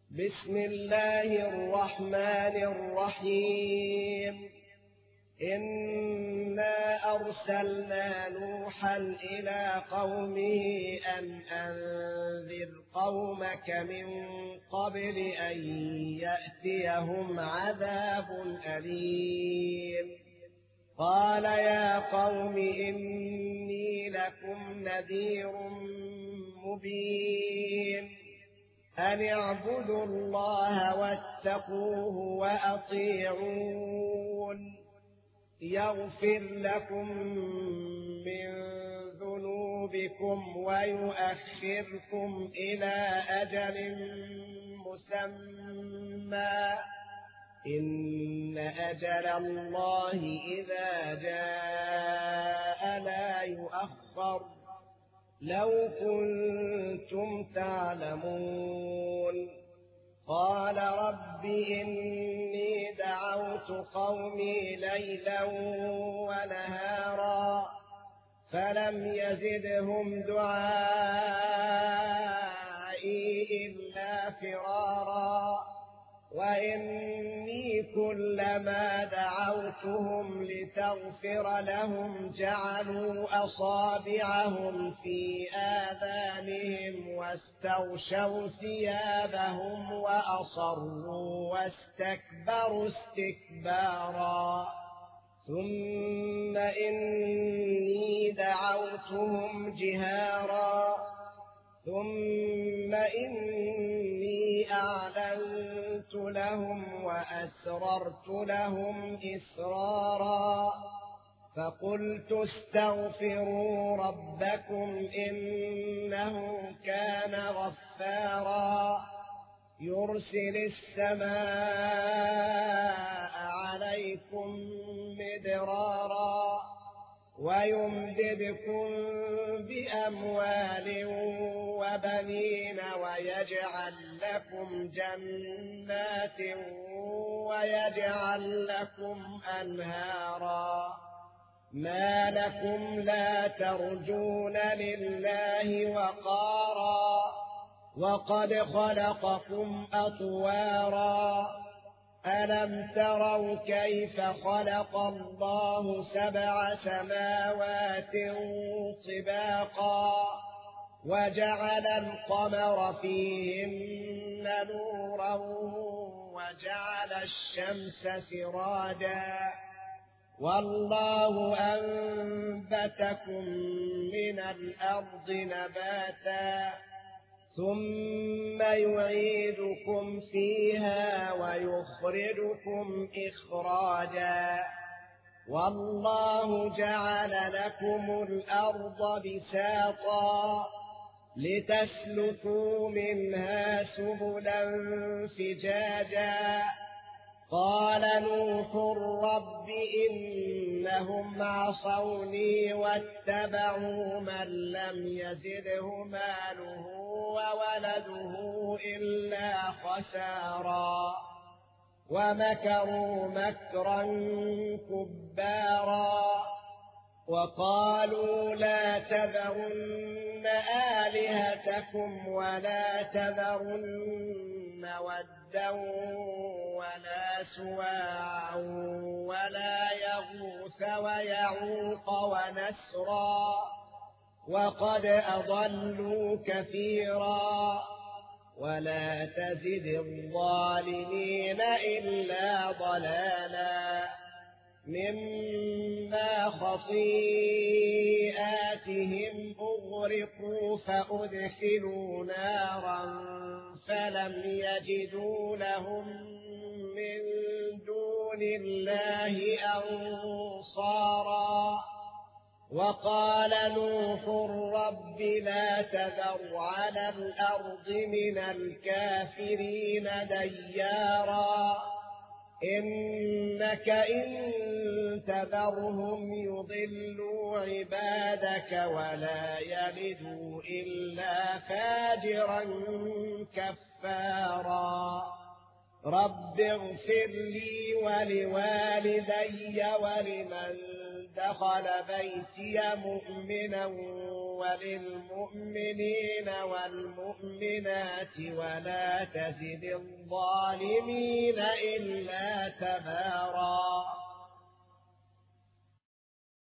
بسم الله الرحمن الرحيم. إنا أرسلنا نوحا إلى قومه أن أنذر قومك من قبل أن يأتيهم عذاب أليم. قال يا قوم إني لكم نذير مبين أن اعبدوا الله واتقوه وأطيعون يغفر لكم من ذنوبكم ويؤخركم إلى أجل مسمى إن أجل الله إذا جاء لا يؤخر لو كنتم تعلمون. قال رب إني دعوت قومي ليلا ونهارا فلم يزدهم دعائي إلا فرارا وإني كلما دعوتهم لتغفر لهم جعلوا أصابعهم في آذانهم واستغشوا ثيابهم وأصروا واستكبروا استكبارا ثم إني دعوتهم جهارا ثم إني أعلنت لهم وأسررت لهم إسرارا فقلت استغفروا ربكم إنه كان غفارا يرسل السماء عليكم مدرارا ويمددكم بأموال وبنين ويجعل لكم جنات ويجعل لكم أنهارا ما لكم لا ترجون لله وقارا وقد خلقكم أطوارا ألم تروا كيف خلق الله 7 سماوات طباقا وجعل القمر فيهن نورا وجعل الشمس سراجا والله أنبتكم من الأرض نباتا ثم يعيدكم فيها ويخرجكم إخراجا والله جعل لكم الأرض بساطا لتسلكوا منها سبلا فجاجا قال نوح رب إنهم عصوني واتبعوا من لم يزده ماله وولده إلا خسارا ومكروا مكرا كبارا وقالوا لا تذرن آلهتكم ولا تذرن ودا ولا سواعا ولا يغوث ويعوق ونسرا وقد أضلوا كثيرا ولا تزد الظالمين إلا ضلالا مما خطيئاتهم أغرقوا فأدخلوا نارا فلم يجدوا لهم من دون الله أنصارا وقال نوح رب لا تذر على الأرض من الكافرين ديارا إنك إن تذرهم يضلوا عبادك ولا يلدوا إلا فاجرا كفارا رب اغفر لي ولوالدي ولمن دخل بيتي مؤمنا وللمؤمنين والمؤمنات ولا تزد الظالمين إلا تبارا